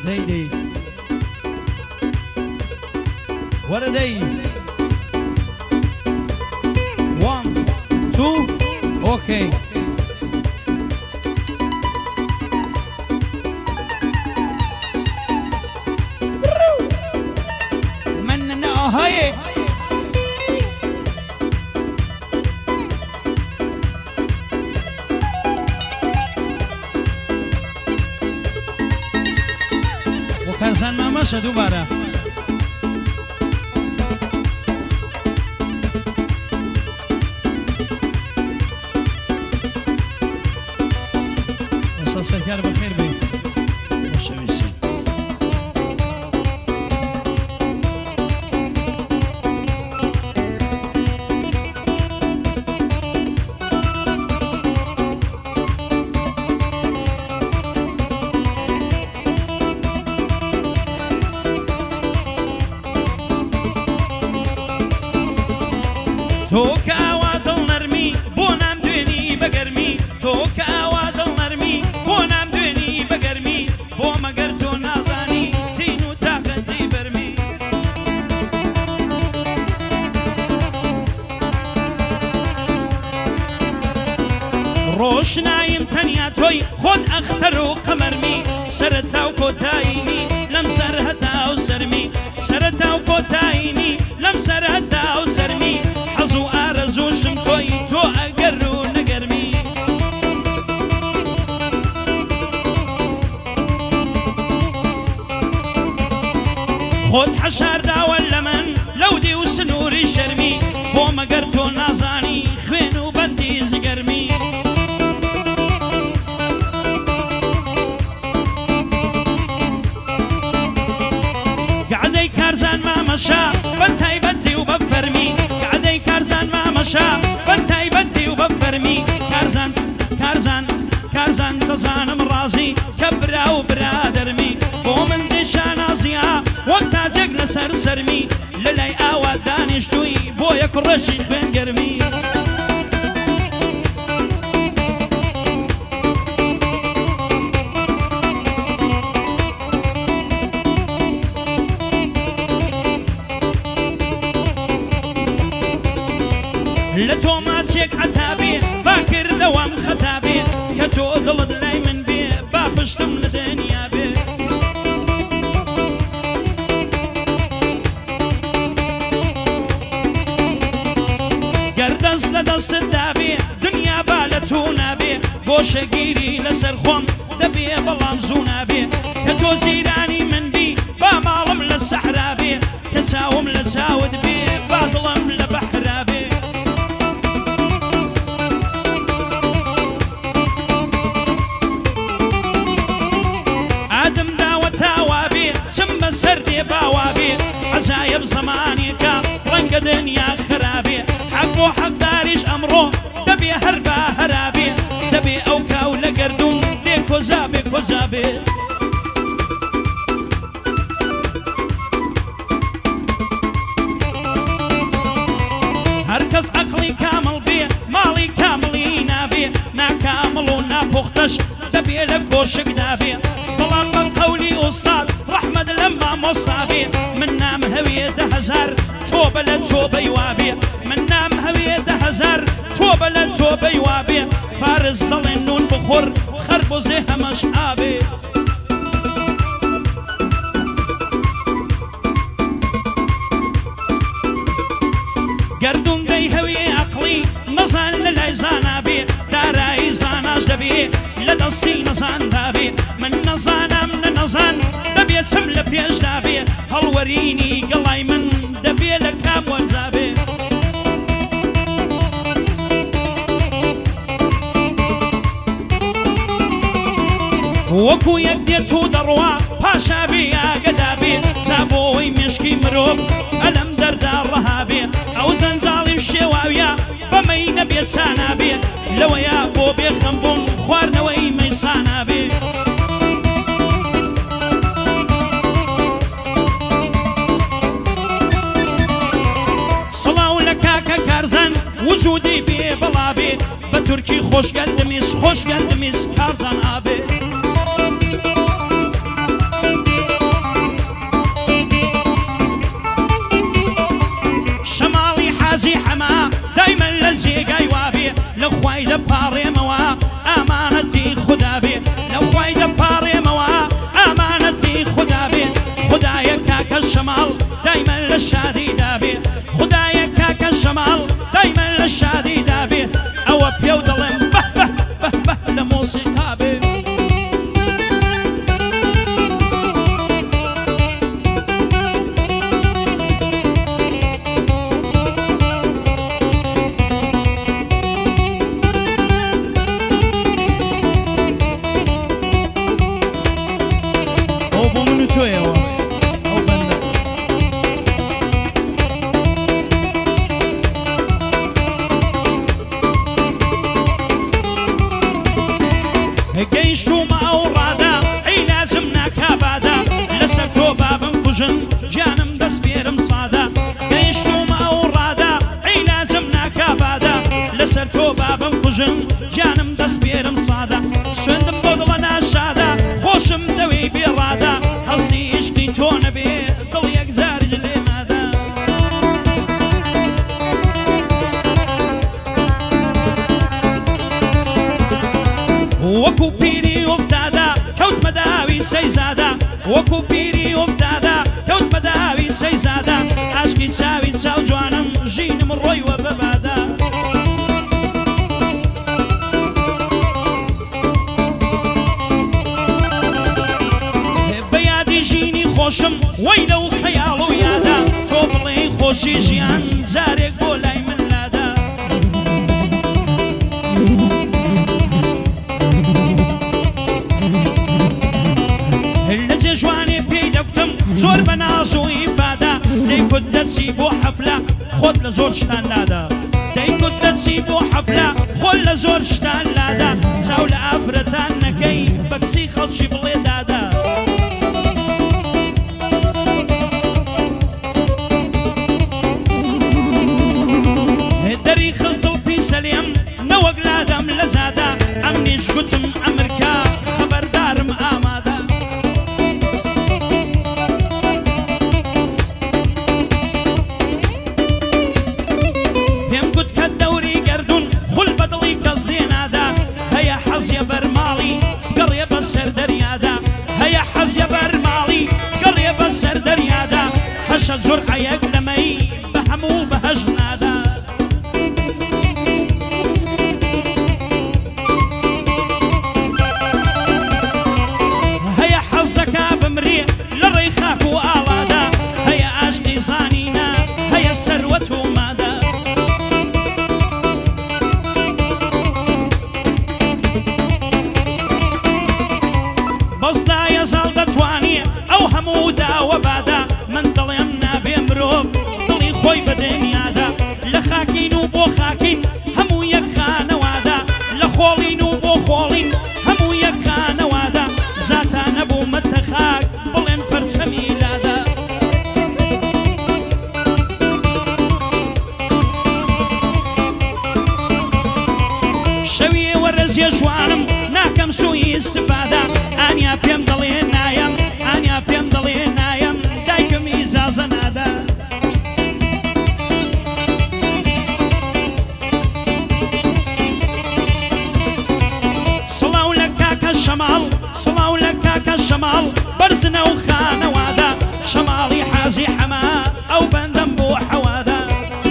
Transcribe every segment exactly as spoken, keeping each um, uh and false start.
دەی دەی وەرە دەی وان تو ئۆکەی من نەهەیە وەکارزان مامەشە دووبارە سرکار بخیر بی خوشویسی تو که ئاوا دڵ نەرمی بۆ نام دوێنی بەگەرمی تۆ کە ئاوا دڵ نەرمی بۆ نام دوێنی بەگەرمی بۆ مەگەر تۆ نازانی تین و تاقەتی بەرمی ڕۆشنایم تەنیا تۆی خۆت ئەختەر و قەمەرمی سەرەتا و کۆتاییمی لەم سەر هەتا و سەرمی سەرەتا و کۆتاییمی لەم سەر هەتا و سەرمی حەز و ئارەزوشم تۆی تۆ ئەگەر و نەگەرمی خۆت حەشارداوە لە من لەو دی و سنووری شەرمی بۆ مەگەر تۆ نازانی خوێن و بەندی زگەرمی گعدەی کارزان مامەشە بە تایبەتی و بە فەرمی گعدەی کارزان مامەشە بە تایبەتی و بە فەرمی کارزان کارزان کارزان دەزانم ڕازی کە برا و برادەرمی بۆ من جێشە نازیە وەک تاجێک لەسەر سەرمی لەلای ئاوا دانیشتووی بۆ یەک ڕەشی خوێن گەرمی لە تۆ ماچێک عەتابێ با کردەوەم خەتابێ کە تۆ دڵت لای من بێ با پشتم لە دنیا بێ گەر دەست لە دەستت دابێ دنیا با لە تۆ نابێ گۆشەگیری لەسەر خۆم دەبێ بەڵام زوو نابێ کە تۆ زیرانی من بی با ماڵم لە سەحرا بێ کە چاوم لە چاوت بێ با دڵم لە بەحرا بێ سەر دێ باوا بێ عەجایب زەمانێکە ڕەنگە دنیا خرابێ حەق بۆ حەقداریش ئەمڕۆ دەبێ هەر با هەرابێ دەبێ ئەو کاو لە گەردوون دێ کۆجا بێ کۆجا بێ هەر کەس عەقڵی کامڵ بێ ماڵی کامڵی نابێ ناکامڵ و ناپوختەش دەبێ لە کۆشک دابێ بەڵام بە قەولی ئوستاد ڕەحمەت لە مامۆستا بێ من نام هەوێ دە هەزار تۆ بە لە تۆ بەیوا بێ من نام هەوێ دە هەزار تۆ بە لە تۆ بەیوا بێ فارس دەڵێن نون بخۆر خەربوزێ هەمەش ئابێ گەردوون دەی هەوێ عەقڵی نەزان لە لای زانا بێ دارایی زاناش دەبێ لە دەستی نەزاندا بێ من نەزانم نە نەزان دەبێت چم لە پێشدا بێ هەڵوەرینی گەڵای من دەبێ لە کام وەرزا بێ وەکو یەک دێت و دەڕوا پاشا بێ ئاگەدا بێ جا بۆەوەی مێشکی مرۆڤ ئەلەم دەردا ڕەها بێ ئەو جەنجاڵی شێواویە بەمەی نەبێت چانا بێ لەوەیە بۆ بێخەمبوون خواردنەوەی مەیسانا بێ سڵاو لە کاکە کارزان وجودی بێ بەڵا بێ بە تورکی خۆشگەندمیز خۆشگەندمیز کارزان ئابێ خوای دەپاڕێمەوە ئامانەتی خوددا بێ لەو خوای دەپاڕێمەوە ئامانەتی خوددا بێ خوددایە کاکە شەماڵ دایمەن لە شادیدا بێ خوددایە کاکە شەماڵ دایمەن لە شادیدا بێ ئەوە پێ و دەڵێم بە بە بە بە لە مۆسیقا بێ گەیشتومە ئەو ڕادا ئەی لازم ناکابادا لەسەر تۆ بابم کوژن گیانم دەست پێرم سادا گەیشتومە ئەو ڕادا ئەی لازم ناکابادا لەسەر تۆ بابم کوژن گیانم دەست پێرم سادا سوێندم بۆ دڵە ناشادا خۆشم دەوێی بێڕادا هەستی عیشقی تۆ نەبێ دڵ یەک جارج لێ مادا وەکو پیری ئوفتادا کەوتمە داوی سەیزادا وەکو پیری ئوفتادا کەوتمە داوی سەیزادا عاشقی چاوی چاو جوانم ژینم ڕۆیوە بەبادا بە یادی ژینی خۆشم وەی لەو خەیاڵ و یادا تۆ بڵێ خۆشی ژیان جارێک بۆ لای من لادا لەجێ جوانێ پێی دەکوتم زۆر بە ناز و ئیفادا دەیگوت دەچی بۆ حەفلە خۆت لە زۆر شتان لادا دەیگوت دەچی بۆ حەفلە خۆت لە زۆر شتان لادا چاو لە ئافرەتان نەکەی بە کچی خەڵکی بڵێ دادا دەری خست دڵ پیسە لێم نەوەک لادەم لە زادا ئەمنیش گوتم ئەمریکا خەبەردارم ئامادە حەزیە بەرماڵی گەڕێ بە سەر دەریادا هەیە حەزیە بەرماڵی گەڕێ بە سەر دەریادا هەشە جورعەیەک لەمەی بە هەموو بەهەژ نادا هەیە حەز دەکا بمرێ لە ڕێی خاک و ئاڵادا هەیە ئاشتی زانینە هەیە سەروەت و مادا بەزدایە زاڵ دەتوانێ ئەو هەموو داوە بادا من دڵێم نابێ مرۆڤ دڵی خۆی بە دنیادا لە خاکین و بۆ خاکین هەموو یەک خانەوادا لە خۆڵین و بۆ خۆڵین هەموو یەک خانەوادا جاتان نەبوو مەتە خاک بڵێن پەرچەمی لادا شەویێ وەرەزیە جوانم ناکەم سوئی استفادا ئانیا پێم دەڵێ نایم ئانیا پێم دەڵێ نایم دایکم ئیجازە نادا سڵاو لە کاکە شەماڵ سڵاو لە کاکە شەماڵ بەرزنە و خانەوادا شەماڵی حازی حەما ئەو بەندەم بۆ حەوادا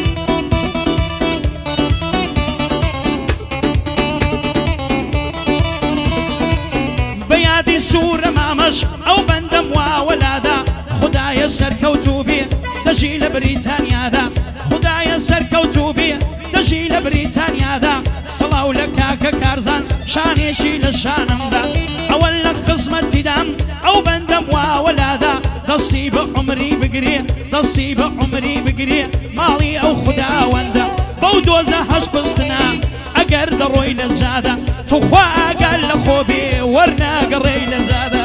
بەیادی سوورە مامەش ئەو بەندەم واوەلادا خوددایە سەرکەوتوو بێ دەژی لە بریتانیادا خوددایە سەرکەوتوو بێ دەژی لە بریتانیادا سەڵاو لە کاکە کارزان شانێکی لە شانمدا ئەوە لە خزمەتیدام ئەو بەندەم واوەلادا دەستی بە عومری بگرێ دەستی بە عومری بگرێ ماڵی ئەو خوداوەندە بەو دۆزە هەشت پستنە ئەگەر دەڕۆی لە زادا توخوا ئاگال لە خۆ بێ وەرناگەڕێی لە زادا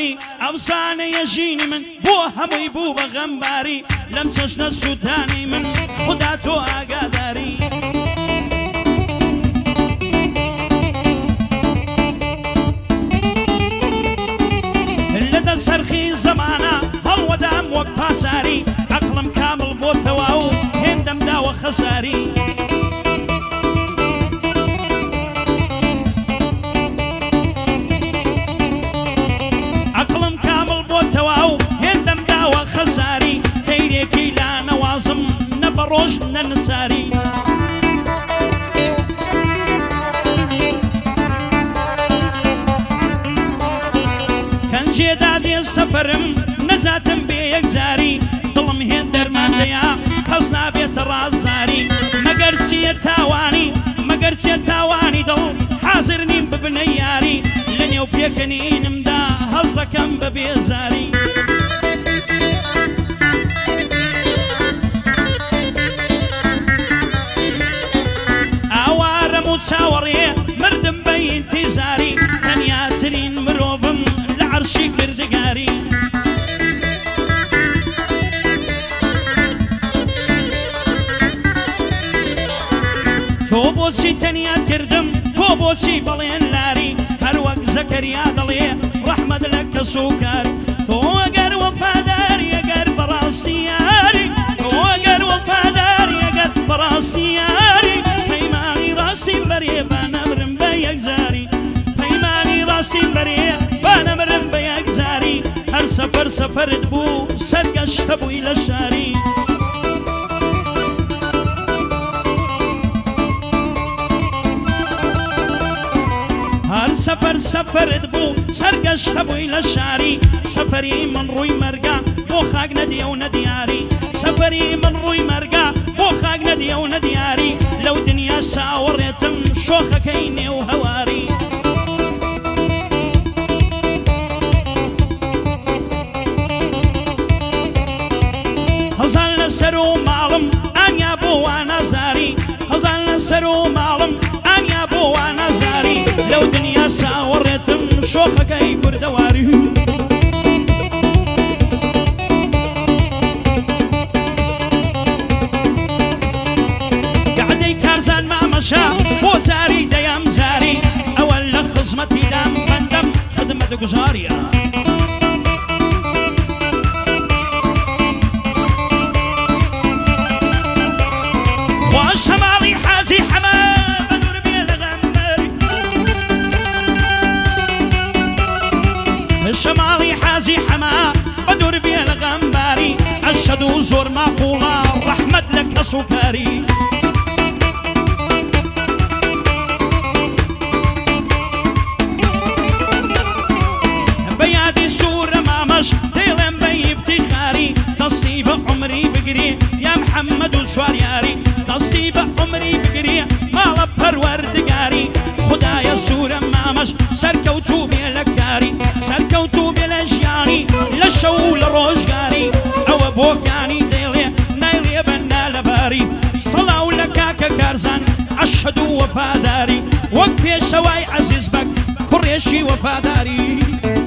غەمباری ئەوسانەیە ژینی من بۆ هەمووی بوو بە غەمباری لەم چەشنە سووتانی من خدا تۆ ئاگاداری لەدە سەرخی زەمانە هەڵوەدام وەک پاساری عەقڵم کامل بۆتەوە و هێندەم داوە خەساری عەقڵم کامل بۆتەوە و هێندەم داوە خەساری تەیرێکی لا نەوازم نە بە ڕۆژ نە نساری کەنجێدا دێ سەفەرم نەزاتم بێ یەکجاری دڵم هێن دەرماندەیە هەز نابێتە ڕازداری مەگەر چیە تاوانی مەگەر چیە تاوانی دڵ حازر نیم ببنە یاری لە نێو پێکەنینمدا هەز دەکەم بە بێزاری ئاوارەم و چاوەڕێ مردم بە ئینتیزاری تەنیاترین مرۆڤم لە عەرشی کردگاری تۆ بۆچی تەنیات کردم تۆ بۆچی بەڵێن لاری هەروەک زەکەریا دەڵێ ڕەحمەت لە کەس و کار تۆ ئەگەر وەفاداری ئەگەر بەڕاستی یاری تۆ ئەگەر وەفاداری ئەگەر بەڕاستی یاری پەیمانی ڕاستیم بەرێ با نەمرم بە یەکجاری پەیمانی ڕاستیم بەرێ با نەمرم بە یەکجاری هەر سەفەر سەفەرت بوو سەرگەشتە بووی لە شاری هەر سەفەر سەفەرت بوو سەرگەشتە بووی لە شاری سەفەری من ڕووی مەرگە بۆ خاک نەدیە و نەدیاری سەفەری من ڕووی مەرگە بۆ خاک نەدیە و نەدیاری لەو دنیا ساوەڕێتم شۆخەکەی نێو هەواری هەزان لەسەر و ماڵم ئانیا بۆ وا نازاری هەزان لەسەر و ماڵم ئانیا بۆ وا نازاری لەو دنیا ساوەڕێتم شۆخەکەی کوردەواری گەعدەی کارزان مامەشە بۆ جاری دەیەم جاری ئەوە لە خزمەتیدام بەندەم خدمەت گوزاریە شماڵی حاجی حەما بەدوور بێ لە غەمبەری شماڵی حاجی حەما بەدوور بێ لە غەمباری ئەشهەد و زۆر ماقوڵە ڕەحمەت لە کەس و کاری بە یادی سوورە مامەش دەیڵێم بە ئیفتیخاری دەستی بە عومری بگری یا محەممەد و سواریاری دەستی بە عومری بگری ماڵە پەروەردگاری خدایە سوورە مامەش سەرکەوتوو بێ لە کاری سەرکەوتوو بێ لە ژیانی لە شەو لە ڕۆژگاری ئەوە بۆکانی دەیڵێ نایڵێ بەندا لەباری سەڵاو لە کاکە کارزان ئەشهەد و وەفاداری وەک پێشەوای عەزیز بەک کوڕێشی وەفاداری